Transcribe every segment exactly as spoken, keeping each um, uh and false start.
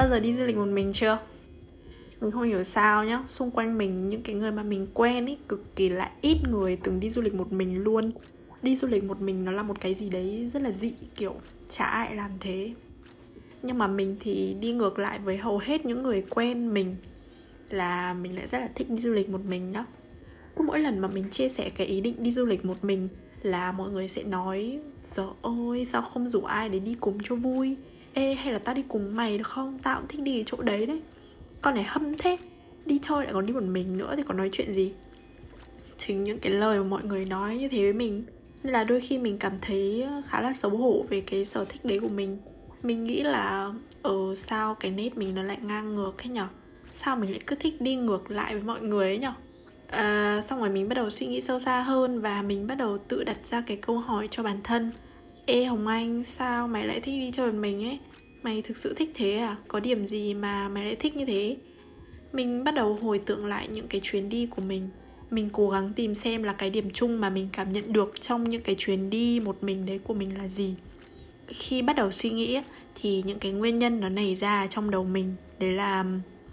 bao giờ đi du lịch một mình chưa? Mình không hiểu sao nhá, xung quanh mình những cái người mà mình quen ấy cực kỳ là ít người từng đi du lịch một mình luôn. Đi du lịch một mình nó là một cái gì đấy rất là dị, kiểu chả ai làm thế. Nhưng mà mình thì đi ngược lại với hầu hết những người quen mình, là mình lại rất là thích đi du lịch một mình đó. Cứ mỗi lần mà mình chia sẻ cái ý định đi du lịch một mình là mọi người sẽ nói: trời ơi, sao không rủ ai để đi cùng cho vui? Ê, hay là tao đi cùng mày được không? Tao cũng thích đi cái chỗ đấy đấy. Con này hâm thế, đi chơi lại còn đi một mình nữa thì còn nói chuyện gì. Thì những cái lời mà mọi người nói như thế với mình, nên là đôi khi mình cảm thấy khá là xấu hổ về cái sở thích đấy của mình. Mình nghĩ là ờ sao cái nết mình nó lại ngang ngược thế nhở? Sao mình lại cứ thích đi ngược lại với mọi người ấy nhở? À, xong rồi mình bắt đầu suy nghĩ sâu xa hơn, và mình bắt đầu tự đặt ra cái câu hỏi cho bản thân: ê Hồng Anh, sao mày lại thích đi chơi một mình ấy? Mày thực sự thích thế à? Có điểm gì mà mày lại thích như thế? Mình bắt đầu hồi tưởng lại những cái chuyến đi của mình. Mình cố gắng tìm xem là cái điểm chung mà mình cảm nhận được trong những cái chuyến đi một mình đấy của mình là gì. Khi bắt đầu suy nghĩ thì những cái nguyên nhân nó nảy ra trong đầu mình. Đấy là: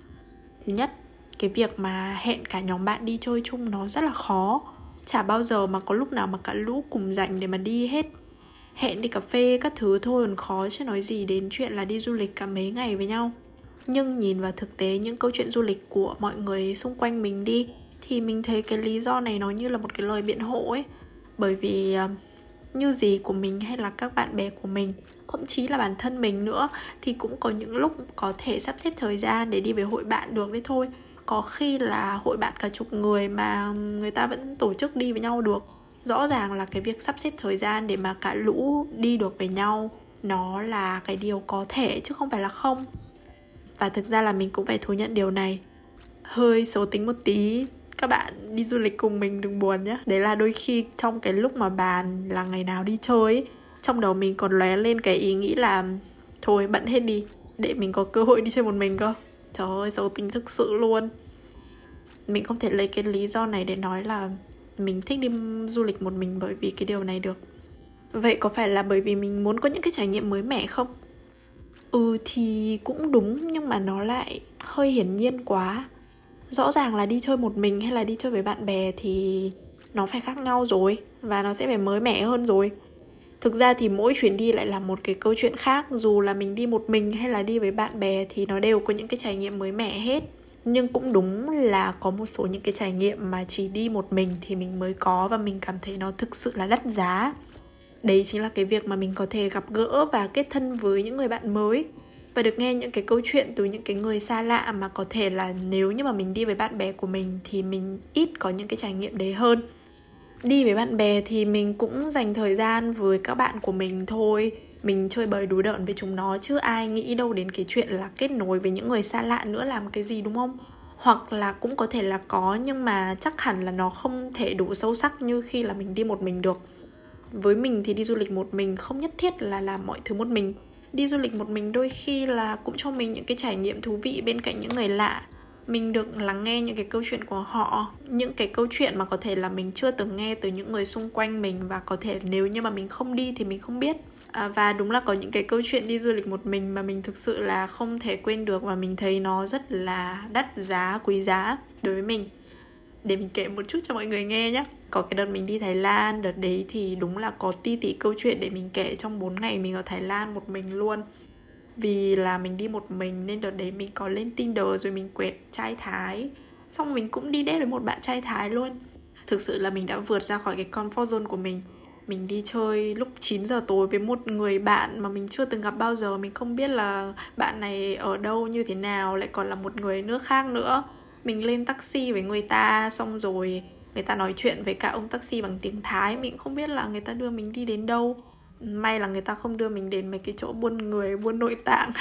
thứ nhất, cái việc mà hẹn cả nhóm bạn đi chơi chung nó rất là khó. Chả bao giờ mà có lúc nào mà cả lũ cùng rảnh để mà đi hết. Hẹn đi cà phê các thứ thôi còn khó, chứ nói gì đến chuyện là đi du lịch cả mấy ngày với nhau. Nhưng nhìn vào thực tế những câu chuyện du lịch của mọi người xung quanh mình đi, thì mình thấy cái lý do này nó như là một cái lời biện hộ ấy. Bởi vì như dì của mình hay là các bạn bè của mình, thậm chí là bản thân mình nữa, thì cũng có những lúc có thể sắp xếp thời gian để đi với hội bạn được đấy thôi. Có khi là hội bạn cả chục người mà người ta vẫn tổ chức đi với nhau được. Rõ ràng là cái việc sắp xếp thời gian để mà cả lũ đi được với nhau nó là cái điều có thể chứ không phải là không. Và thực ra là mình cũng phải thú nhận điều này. Hơi xấu tính một tí, các bạn đi du lịch cùng mình đừng buồn nhé. Đấy là đôi khi trong cái lúc mà bàn là ngày nào đi chơi ấy, trong đầu mình còn lóe lên cái ý nghĩ là thôi bận hết đi, để mình có cơ hội đi chơi một mình cơ. Trời ơi, xấu tính thực sự luôn. Mình không thể lấy cái lý do này để nói là mình thích đi du lịch một mình bởi vì cái điều này được. Vậy có phải là bởi vì mình muốn có những cái trải nghiệm mới mẻ không? Ừ thì cũng đúng, nhưng mà nó lại hơi hiển nhiên quá. Rõ ràng là đi chơi một mình hay là đi chơi với bạn bè thì nó phải khác nhau rồi, và nó sẽ phải mới mẻ hơn rồi. Thực ra thì mỗi chuyến đi lại là một cái câu chuyện khác. Dù là mình đi một mình hay là đi với bạn bè thì nó đều có những cái trải nghiệm mới mẻ hết. Nhưng cũng đúng là có một số những cái trải nghiệm mà chỉ đi một mình thì mình mới có, và mình cảm thấy nó thực sự là đắt giá. Đấy chính là cái việc mà mình có thể gặp gỡ và kết thân với những người bạn mới, và được nghe những cái câu chuyện từ những cái người xa lạ mà có thể là nếu như mà mình đi với bạn bè của mình thì mình ít có những cái trải nghiệm đấy hơn. Đi với bạn bè thì mình cũng dành thời gian với các bạn của mình thôi. Mình chơi bời đùa đợn với chúng nó, chứ ai nghĩ đâu đến cái chuyện là kết nối với những người xa lạ nữa làm cái gì, đúng không? Hoặc là cũng có thể là có, nhưng mà chắc hẳn là nó không thể đủ sâu sắc như khi là mình đi một mình được. Với mình thì đi du lịch một mình không nhất thiết là làm mọi thứ một mình. Đi du lịch một mình đôi khi là cũng cho mình những cái trải nghiệm thú vị bên cạnh những người lạ. Mình được lắng nghe những cái câu chuyện của họ, những cái câu chuyện mà có thể là mình chưa từng nghe từ những người xung quanh mình, và có thể nếu như mà mình không đi thì mình không biết. à, Và đúng là có những cái câu chuyện đi du lịch một mình mà mình thực sự là không thể quên được, và mình thấy nó rất là đắt giá, quý giá đối với mình. Để mình kể một chút cho mọi người nghe nhé. Có cái đợt mình đi Thái Lan, đợt đấy thì đúng là có ti tỉ câu chuyện để mình kể trong bốn ngày mình ở Thái Lan một mình luôn. Vì là mình đi một mình nên đợt đấy mình có lên Tinder rồi mình quẹt trai Thái. Xong mình cũng đi date với một bạn trai Thái luôn. Thực sự là mình đã vượt ra khỏi cái comfort zone của mình. Mình đi chơi lúc chín giờ tối với một người bạn mà mình chưa từng gặp bao giờ. Mình không biết là bạn này ở đâu, như thế nào, lại còn là một người nước khác nữa. Mình lên taxi với người ta, xong rồi người ta nói chuyện với cả ông taxi bằng tiếng Thái. Mình không biết là người ta đưa mình đi đến đâu. May là người ta không đưa mình đến mấy cái chỗ buôn người, buôn nội tạng.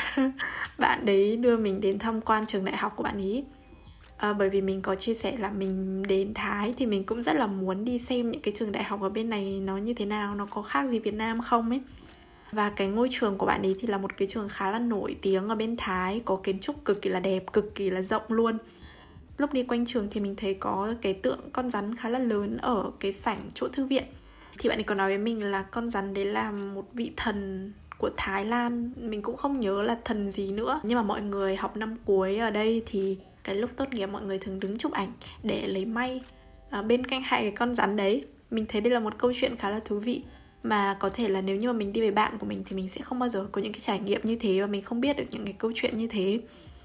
Bạn đấy đưa mình đến tham quan trường đại học của bạn ý. à, Bởi vì mình có chia sẻ là mình đến Thái thì mình cũng rất là muốn đi xem những cái trường đại học ở bên này nó như thế nào, nó có khác gì Việt Nam không ấy. Và cái ngôi trường của bạn ấy thì là một cái trường khá là nổi tiếng ở bên Thái, có kiến trúc cực kỳ là đẹp, cực kỳ là rộng luôn. Lúc đi quanh trường thì mình thấy có cái tượng con rắn khá là lớn ở cái sảnh chỗ thư viện. Thì bạn ấy có nói với mình là con rắn đấy là một vị thần của Thái Lan. Mình cũng không nhớ là thần gì nữa. Nhưng mà mọi người học năm cuối ở đây thì cái lúc tốt nghiệp mọi người thường đứng chụp ảnh để lấy may à, bên cạnh hai cái con rắn đấy. Mình thấy đây là một câu chuyện khá là thú vị, mà có thể là nếu như mà mình đi với bạn của mình thì mình sẽ không bao giờ có những cái trải nghiệm như thế, và mình không biết được những cái câu chuyện như thế.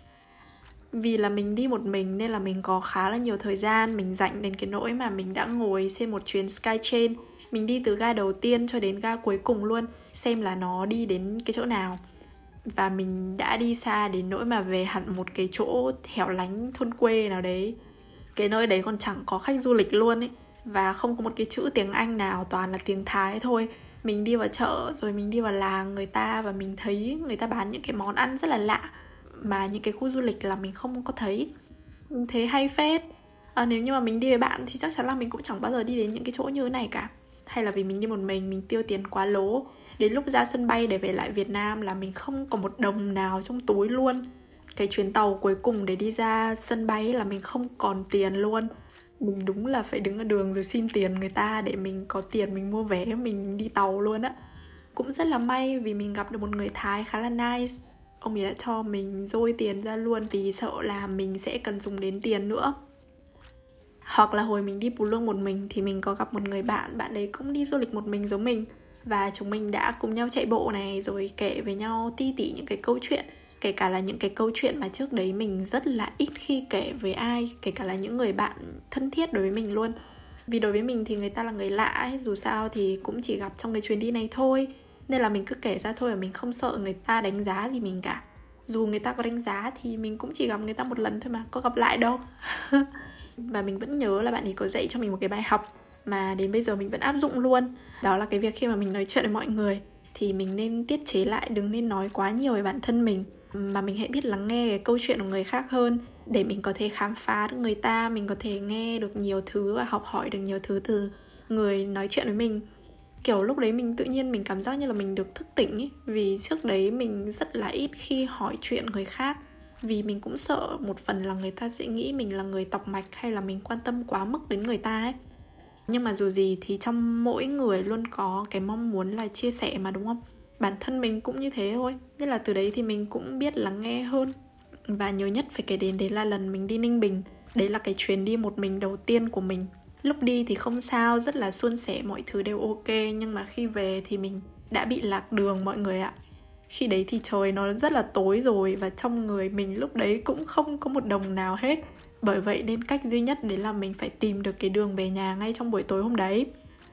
Vì là mình đi một mình nên là mình có khá là nhiều thời gian, mình rảnh đến cái nỗi mà mình đã ngồi trên một chuyến Skytrain. Mình đi từ ga đầu tiên cho đến ga cuối cùng luôn, xem là nó đi đến cái chỗ nào. Và mình đã đi xa đến nỗi mà về hẳn một cái chỗ hẻo lánh thôn quê nào đấy. Cái nơi đấy còn chẳng có khách du lịch luôn ấy, và không có một cái chữ tiếng Anh nào, toàn là tiếng Thái thôi. Mình đi vào chợ rồi mình đi vào làng người ta, và mình thấy người ta bán những cái món ăn rất là lạ mà những cái khu du lịch là mình không có thấy. Mình thấy hay phết. à, Nếu như mà mình đi với bạn thì chắc chắn là mình cũng chẳng bao giờ đi đến những cái chỗ như thế này cả. Hay là vì mình đi một mình, mình tiêu tiền quá lố. Đến lúc ra sân bay để về lại Việt Nam là mình không có một đồng nào trong túi luôn. Cái chuyến tàu cuối cùng để đi ra sân bay là mình không còn tiền luôn. Mình đúng là phải đứng ở đường rồi xin tiền người ta để mình có tiền mình mua vé mình đi tàu luôn á. Cũng rất là may vì mình gặp được một người Thái khá là nice. Ông ấy đã cho mình dôi tiền ra luôn vì sợ là mình sẽ cần dùng đến tiền nữa. Hoặc là hồi mình đi Pù Luông một mình thì mình có gặp một người bạn, bạn ấy cũng đi du lịch một mình giống mình. Và chúng mình đã cùng nhau chạy bộ này, rồi kể với nhau ti tỉ những cái câu chuyện. Kể cả là những cái câu chuyện mà trước đấy mình rất là ít khi kể với ai, kể cả là những người bạn thân thiết đối với mình luôn. Vì đối với mình thì người ta là người lạ ấy, dù sao thì cũng chỉ gặp trong cái chuyến đi này thôi. Nên là mình cứ kể ra thôi, và mình không sợ người ta đánh giá gì mình cả. Dù người ta có đánh giá thì mình cũng chỉ gặp người ta một lần thôi mà, có gặp lại đâu. Và mình vẫn nhớ là bạn ấy có dạy cho mình một cái bài học mà đến bây giờ mình vẫn áp dụng luôn. Đó là cái việc khi mà mình nói chuyện với mọi người thì mình nên tiết chế lại, đừng nên nói quá nhiều về bản thân mình, mà mình hãy biết lắng nghe cái câu chuyện của người khác hơn, để mình có thể khám phá được người ta, mình có thể nghe được nhiều thứ và học hỏi được nhiều thứ từ người nói chuyện với mình. Kiểu lúc đấy mình tự nhiên mình cảm giác như là mình được thức tỉnh ấy. Vì trước đấy mình rất là ít khi hỏi chuyện người khác, vì mình cũng sợ một phần là người ta sẽ nghĩ mình là người tọc mạch, hay là mình quan tâm quá mức đến người ta ấy. Nhưng mà dù gì thì trong mỗi người luôn có cái mong muốn là chia sẻ mà, đúng không? Bản thân mình cũng như thế thôi. Nên là từ đấy thì mình cũng biết lắng nghe hơn. Và nhớ nhất phải kể đến đấy là lần mình đi Ninh Bình. Đấy là cái chuyến đi một mình đầu tiên của mình. Lúc đi thì không sao, rất là suôn sẻ, mọi thứ đều ok. Nhưng mà khi về thì mình đã bị lạc đường mọi người ạ. Khi đấy thì trời nó rất là tối rồi, và trong người mình lúc đấy cũng không có một đồng nào hết. Bởi vậy nên cách duy nhất đấy là mình phải tìm được cái đường về nhà ngay trong buổi tối hôm đấy.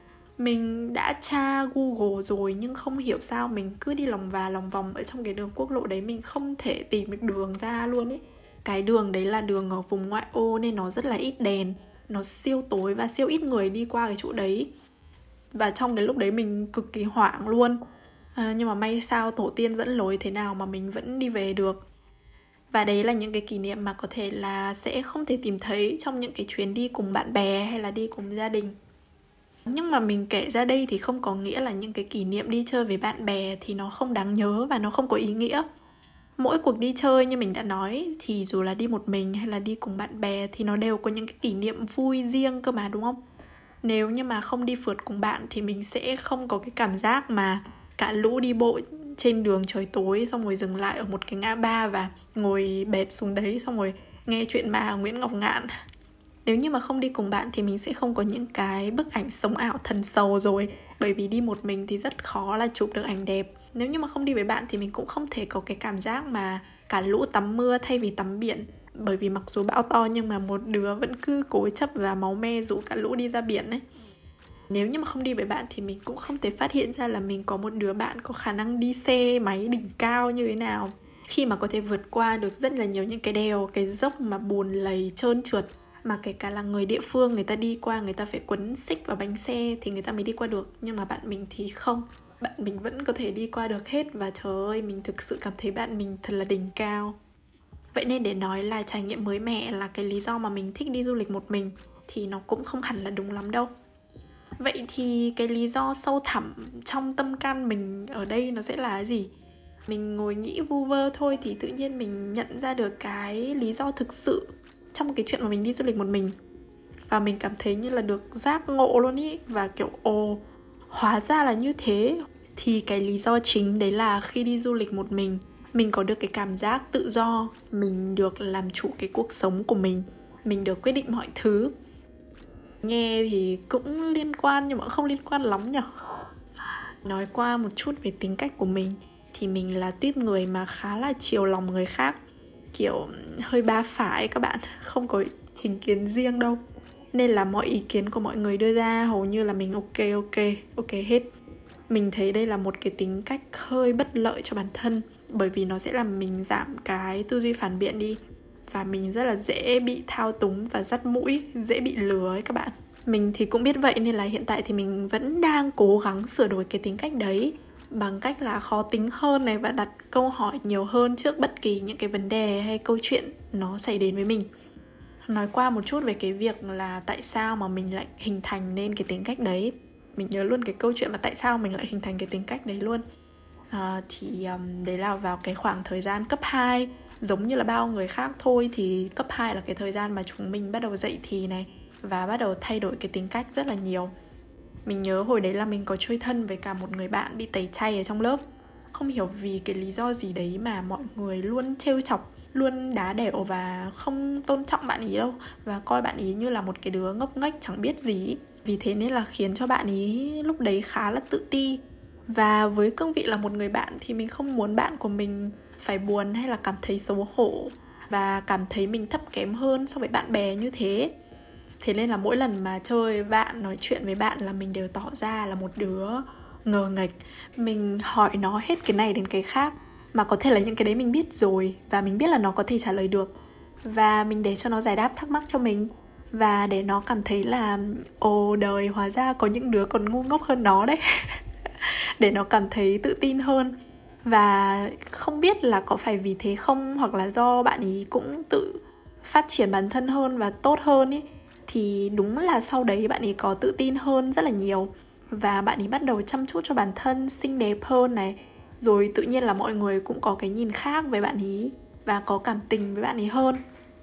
Mình đã tra Google rồi nhưng không hiểu sao mình cứ đi lòng và lòng vòng ở trong cái đường quốc lộ đấy, mình không thể tìm được đường ra luôn ấy. Cái đường đấy là đường ở vùng ngoại ô nên nó rất là ít đèn, nó siêu tối và siêu ít người đi qua cái chỗ đấy. Và trong cái lúc đấy mình cực kỳ hoảng luôn. à, Nhưng mà may sao tổ tiên dẫn lối thế nào mà mình vẫn đi về được. Và đấy là những cái kỷ niệm mà có thể là sẽ không thể tìm thấy trong những cái chuyến đi cùng bạn bè hay là đi cùng gia đình. Nhưng mà mình kể ra đây thì không có nghĩa là những cái kỷ niệm đi chơi với bạn bè thì nó không đáng nhớ và nó không có ý nghĩa. Mỗi cuộc đi chơi như mình đã nói thì dù là đi một mình hay là đi cùng bạn bè thì nó đều có những cái kỷ niệm vui riêng cơ mà, đúng không? Nếu như mà không đi phượt cùng bạn thì mình sẽ không có cái cảm giác mà cả lũ đi bộ trên đường trời tối, xong rồi dừng lại ở một cái ngã ba và ngồi bệt xuống đấy, xong rồi nghe chuyện ma Nguyễn Ngọc Ngạn. Nếu như mà không đi cùng bạn thì mình sẽ không có những cái bức ảnh sống ảo thần sầu rồi. Bởi vì đi một mình thì rất khó là chụp được ảnh đẹp. Nếu như mà không đi với bạn thì mình cũng không thể có cái cảm giác mà cả lũ tắm mưa thay vì tắm biển. Bởi vì mặc dù bão to nhưng mà một đứa vẫn cứ cố chấp và máu me rủ cả lũ đi ra biển ấy. Nếu như mà không đi với bạn thì mình cũng không thể phát hiện ra là mình có một đứa bạn có khả năng đi xe máy đỉnh cao như thế nào, khi mà có thể vượt qua được rất là nhiều những cái đèo, cái dốc mà bùn lầy trơn trượt, mà kể cả là người địa phương người ta đi qua, người ta phải quấn xích vào bánh xe thì người ta mới đi qua được. Nhưng mà bạn mình thì không, bạn mình vẫn có thể đi qua được hết. Và trời ơi, mình thực sự cảm thấy bạn mình thật là đỉnh cao. Vậy nên để nói là trải nghiệm mới mẻ là cái lý do mà mình thích đi du lịch một mình thì nó cũng không hẳn là đúng lắm đâu. Vậy thì cái lý do sâu thẳm trong tâm can mình ở đây nó sẽ là gì? Mình ngồi nghĩ vu vơ thôi thì tự nhiên mình nhận ra được cái lý do thực sự trong cái chuyện mà mình đi du lịch một mình. Và mình cảm thấy như là được giác ngộ luôn ý. Và kiểu ồ, hóa ra là như thế. Thì cái lý do chính đấy là khi đi du lịch một mình, mình có được cái cảm giác tự do, mình được làm chủ cái cuộc sống của mình, mình được quyết định mọi thứ. Nghe thì cũng liên quan nhưng mà không liên quan lắm nhỉ. Nói qua một chút về tính cách của mình, thì mình là tuýp người mà khá là chiều lòng người khác, kiểu hơi ba phải các bạn, không có chính kiến riêng đâu. Nên là mọi ý kiến của mọi người đưa ra hầu như là mình ok ok ok hết. Mình thấy đây là một cái tính cách hơi bất lợi cho bản thân, bởi vì nó sẽ làm mình giảm cái tư duy phản biện đi, và mình rất là dễ bị thao túng và dắt mũi, dễ bị lừa ấy các bạn. Mình thì cũng biết vậy nên là hiện tại thì mình vẫn đang cố gắng sửa đổi cái tính cách đấy bằng cách là khó tính hơn này và đặt câu hỏi nhiều hơn trước bất kỳ những cái vấn đề hay câu chuyện nó xảy đến với mình. Nói qua một chút về cái việc là tại sao mà mình lại hình thành nên cái tính cách đấy. Mình nhớ luôn cái câu chuyện mà tại sao mình lại hình thành cái tính cách đấy luôn. à, Thì um, đấy là vào cái khoảng thời gian cấp hai. Giống như là bao người khác thôi, thì cấp hai là cái thời gian mà chúng mình bắt đầu dậy thì này, và bắt đầu thay đổi cái tính cách rất là nhiều. Mình nhớ hồi đấy là mình có chơi thân với cả một người bạn bị tẩy chay ở trong lớp. Không hiểu vì cái lý do gì đấy mà mọi người luôn trêu chọc, luôn đá đểu và không tôn trọng bạn ý đâu, và coi bạn ý như là một cái đứa ngốc nghếch chẳng biết gì. Vì thế nên là khiến cho bạn ý lúc đấy khá là tự ti. Và với cương vị là một người bạn thì mình không muốn bạn của mình phải buồn hay là cảm thấy xấu hổ và cảm thấy mình thấp kém hơn so với bạn bè như thế. Thế nên là mỗi lần mà chơi với bạn, nói chuyện với bạn là mình đều tỏ ra là một đứa ngờ nghệch. Mình hỏi nó hết cái này đến cái khác, mà có thể là những cái đấy mình biết rồi và mình biết là nó có thể trả lời được, và mình để cho nó giải đáp thắc mắc cho mình, và để nó cảm thấy là ồ đời hóa ra có những đứa còn ngu ngốc hơn nó đấy. Để nó cảm thấy tự tin hơn. Và không biết là có phải vì thế không, hoặc là do bạn ý cũng tự phát triển bản thân hơn và tốt hơn ý, thì đúng là sau đấy bạn ấy có tự tin hơn rất là nhiều. Và bạn ấy bắt đầu chăm chút cho bản thân, xinh đẹp hơn này. Rồi tự nhiên là mọi người cũng có cái nhìn khác với bạn ấy và có cảm tình với bạn ấy hơn.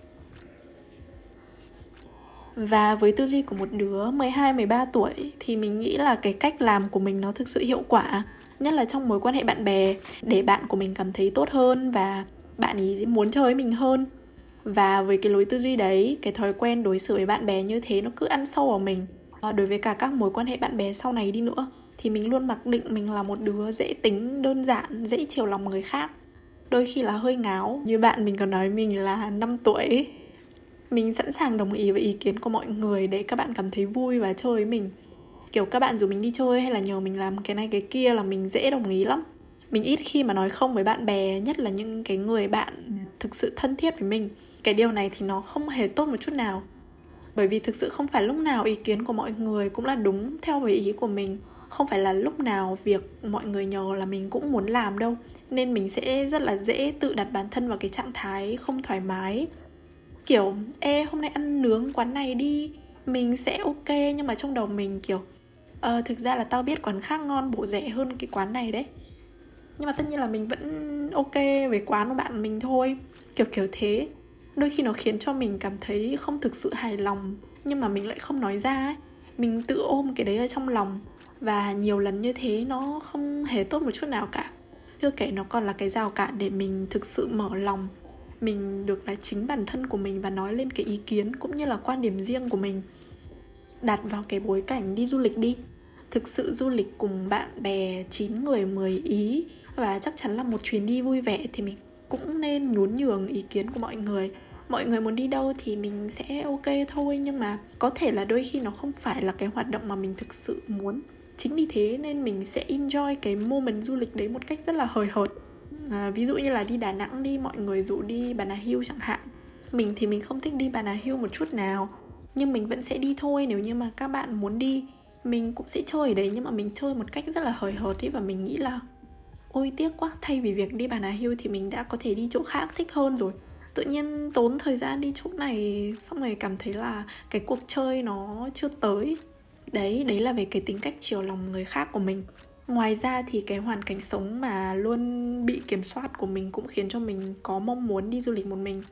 Và với tư duy của một đứa mười hai, mười ba tuổi thì mình nghĩ là cái cách làm của mình nó thực sự hiệu quả, nhất là trong mối quan hệ bạn bè, để bạn của mình cảm thấy tốt hơn và bạn ấy muốn chơi với mình hơn. Và với cái lối tư duy đấy, cái thói quen đối xử với bạn bè như thế nó cứ ăn sâu vào mình. Đối với cả các mối quan hệ bạn bè sau này đi nữa, thì mình luôn mặc định mình là một đứa dễ tính, đơn giản, dễ chiều lòng người khác. Đôi khi là hơi ngáo. Như bạn mình còn nói mình là năm tuổi. Mình sẵn sàng đồng ý với ý kiến của mọi người để các bạn cảm thấy vui và chơi với mình. Kiểu các bạn rủ mình đi chơi hay là nhờ mình làm cái này cái kia là mình dễ đồng ý lắm. Mình ít khi mà nói không với bạn bè, nhất là những cái người bạn thực sự thân thiết với mình. Cái điều này thì nó không hề tốt một chút nào. Bởi vì thực sự không phải lúc nào ý kiến của mọi người cũng là đúng theo với ý của mình. Không phải là lúc nào việc mọi người nhờ là mình cũng muốn làm đâu. Nên mình sẽ rất là dễ tự đặt bản thân vào cái trạng thái không thoải mái. Kiểu, ê hôm nay ăn nướng quán này đi, mình sẽ ok. Nhưng mà trong đầu mình kiểu Ờ thực ra là tao biết quán khác ngon, bổ rẻ hơn cái quán này đấy. Nhưng mà tất nhiên là mình vẫn ok với quán của bạn mình thôi. Kiểu kiểu thế. Đôi khi nó khiến cho mình cảm thấy không thực sự hài lòng, nhưng mà mình lại không nói ra ấy. Mình tự ôm cái đấy ở trong lòng. Và nhiều lần như thế nó không hề tốt một chút nào cả. Chưa kể nó còn là cái rào cản để mình thực sự mở lòng, mình được là chính bản thân của mình và nói lên cái ý kiến cũng như là quan điểm riêng của mình. Đặt vào cái bối cảnh đi du lịch đi. Thực sự du lịch cùng bạn bè chín người mười ý, và chắc chắn là một chuyến đi vui vẻ, thì mình cũng nên nhún nhường ý kiến của mọi người. Mọi người muốn đi đâu thì mình sẽ ok thôi, nhưng mà có thể là đôi khi nó không phải là cái hoạt động mà mình thực sự muốn. Chính vì thế nên mình sẽ enjoy cái moment du lịch đấy một cách rất là hời hợt. à, Ví dụ như là đi Đà Nẵng đi, mọi người rủ đi Bà Nà Hills chẳng hạn. Mình thì mình không thích đi Bà Nà Hills một chút nào, nhưng mình vẫn sẽ đi thôi nếu như mà các bạn muốn đi. Mình cũng sẽ chơi ở đấy, nhưng mà mình chơi một cách rất là hời hợt ấy. Và mình nghĩ là ôi tiếc quá, thay vì việc đi Bà Nà Hills thì mình đã có thể đi chỗ khác thích hơn rồi. Tự nhiên tốn thời gian đi chỗ này, xong rồi cảm thấy là cái cuộc chơi nó chưa tới. Đấy, đấy là về cái tính cách chiều lòng người khác của mình. Ngoài ra thì cái hoàn cảnh sống mà luôn bị kiểm soát của mình cũng khiến cho mình có mong muốn đi du lịch một mình.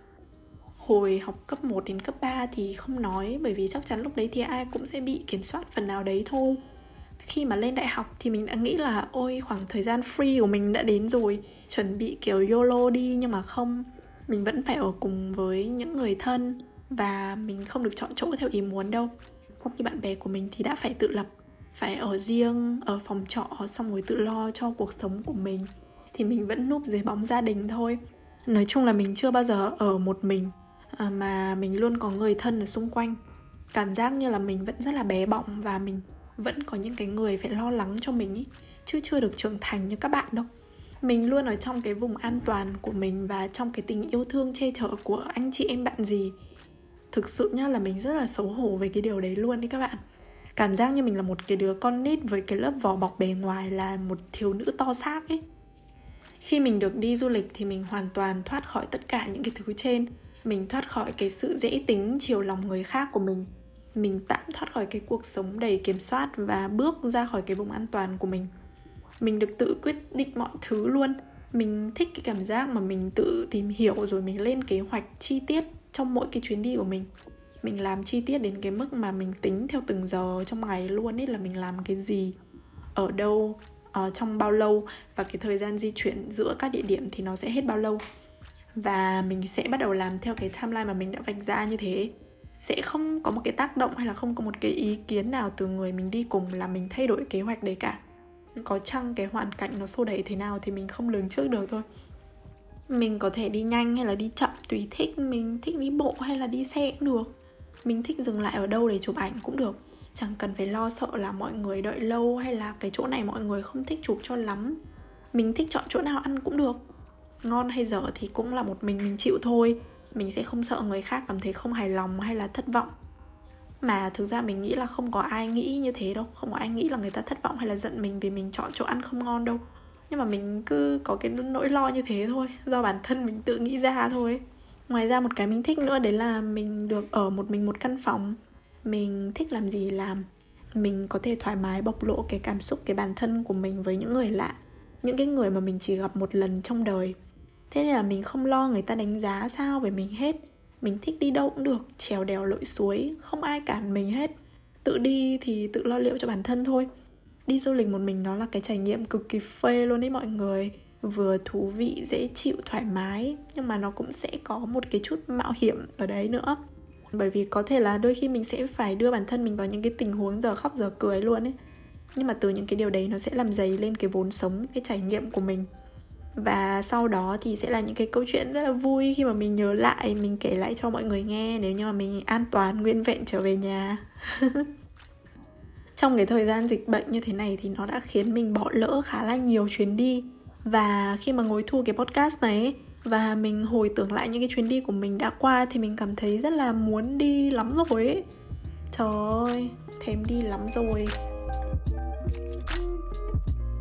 Hồi học cấp một đến cấp ba thì không nói, bởi vì chắc chắn lúc đấy thì ai cũng sẽ bị kiểm soát phần nào đấy thôi. khi mà lên đại học thì mình đã nghĩ là ôi khoảng thời gian free của mình đã đến rồi, chuẩn bị kiểu YOLO đi, nhưng mà không. Mình vẫn phải ở cùng với những người thân và mình không được chọn chỗ theo ý muốn đâu. Trong khi bạn bè của mình thì đã phải tự lập, phải ở riêng, ở phòng trọ, xong rồi tự lo cho cuộc sống của mình, thì mình vẫn núp dưới bóng gia đình thôi. Nói chung là mình chưa bao giờ ở một mình, mà mình luôn có người thân ở xung quanh. Cảm giác như là mình vẫn rất là bé bỏng và mình vẫn có những cái người phải lo lắng cho mình ý, chứ chưa được trưởng thành như các bạn đâu. Mình luôn ở trong cái vùng an toàn của mình và trong cái tình yêu thương che chở của anh chị em bạn gì. Thực sự nhá, là mình rất là xấu hổ về cái điều đấy luôn đấy các bạn. Cảm giác như mình là một cái đứa con nít với cái lớp vỏ bọc bề ngoài là một thiếu nữ to xác ấy. Khi mình được đi du lịch thì mình hoàn toàn thoát khỏi tất cả những cái thứ trên. Mình thoát khỏi cái sự dễ tính, chiều lòng người khác của mình. Mình tạm thoát khỏi cái cuộc sống đầy kiểm soát và bước ra khỏi cái vùng an toàn của mình. Mình được tự quyết định mọi thứ luôn. Mình thích cái cảm giác mà mình tự tìm hiểu rồi mình lên kế hoạch chi tiết trong mỗi cái chuyến đi của mình. Mình làm chi tiết đến cái mức mà mình tính theo từng giờ trong ngày luôn ấy, là mình làm cái gì, ở đâu, uh, trong bao lâu, và cái thời gian di chuyển giữa các địa điểm thì nó sẽ hết bao lâu. Và mình sẽ bắt đầu làm theo cái timeline mà mình đã vạch ra như thế. Sẽ không có một cái tác động hay là không có một cái ý kiến nào từ người mình đi cùng là mình thay đổi kế hoạch đấy cả. Có chăng cái hoàn cảnh nó xô đẩy thế nào thì mình không lường trước được thôi. Mình có thể đi nhanh hay là đi chậm tùy thích. Mình thích đi bộ hay là đi xe cũng được. Mình thích dừng lại ở đâu để chụp ảnh cũng được. Chẳng cần phải lo sợ là mọi người đợi lâu hay là cái chỗ này mọi người không thích chụp cho lắm. Mình thích chọn chỗ nào ăn cũng được. Ngon hay dở thì cũng là một mình mình chịu thôi. Mình sẽ không sợ người khác cảm thấy không hài lòng hay là thất vọng. Mà thực ra mình nghĩ là không có ai nghĩ như thế đâu. Không có ai nghĩ là người ta thất vọng hay là giận mình vì mình chọn chỗ ăn không ngon đâu. Nhưng mà mình cứ có cái nỗi lo như thế thôi, do bản thân mình tự nghĩ ra thôi. Ngoài ra một cái mình thích nữa đấy là mình được ở một mình một căn phòng. Mình thích làm gì làm. Mình có thể thoải mái bộc lộ cái cảm xúc, cái bản thân của mình với những người lạ. Những cái người mà mình chỉ gặp một lần trong đời. Thế nên là mình không lo người ta đánh giá sao về mình hết. Mình thích đi đâu cũng được, trèo đèo lội suối, không ai cản mình hết. Tự đi thì tự lo liệu cho bản thân thôi. Đi du lịch một mình nó là cái trải nghiệm cực kỳ phê luôn đấy mọi người. Vừa thú vị, dễ chịu, thoải mái, nhưng mà nó cũng sẽ có một cái chút mạo hiểm ở đấy nữa. Bởi vì có thể là đôi khi mình sẽ phải đưa bản thân mình vào những cái tình huống giờ khóc giờ cười luôn ấy. Nhưng mà từ những cái điều đấy nó sẽ làm dày lên cái vốn sống, cái trải nghiệm của mình. Và sau đó thì sẽ là những cái câu chuyện rất là vui khi mà mình nhớ lại, mình kể lại cho mọi người nghe nếu như mà mình an toàn, nguyên vẹn trở về nhà. Trong cái thời gian dịch bệnh như thế này thì nó đã khiến mình bỏ lỡ khá là nhiều chuyến đi. Và khi mà ngồi thu cái podcast này ấy, và mình hồi tưởng lại những cái chuyến đi của mình đã qua thì mình cảm thấy rất là muốn đi lắm rồi ấy. Trời ơi, thèm đi lắm rồi.